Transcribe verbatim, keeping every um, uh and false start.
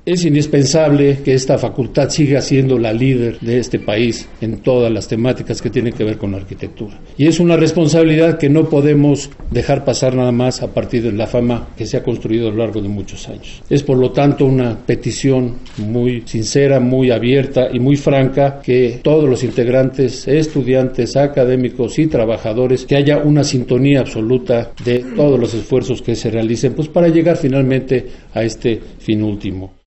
Es indispensable que esta facultad siga siendo la líder de este país en todas las temáticas que tienen que ver con la arquitectura. Y es una responsabilidad que no podemos dejar pasar nada más a partir de la fama que se ha construido a lo largo de muchos años. Es por lo tanto una petición muy sincera, muy abierta y muy franca que todos los integrantes, estudiantes, académicos y trabajadores, que haya una sintonía absoluta de todos los esfuerzos que se realicen pues para llegar finalmente a este fin último.